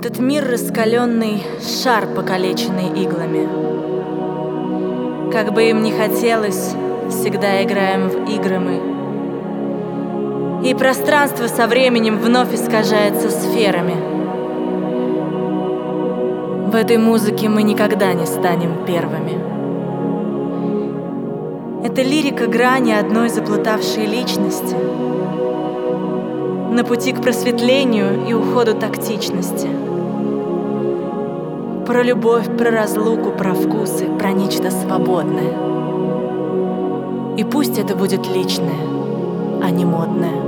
Этот мир раскаленный, шар, покалеченный иглами. Как бы им ни хотелось, всегда играем в игры мы. И пространство со временем вновь искажается сферами. В этой музыке мы никогда не станем первыми. Это лирика грани одной заплутавшей личности на пути к просветлению и уходу тактичности. Про любовь, про разлуку, про вкусы, про нечто свободное. И пусть это будет личное, а не модное.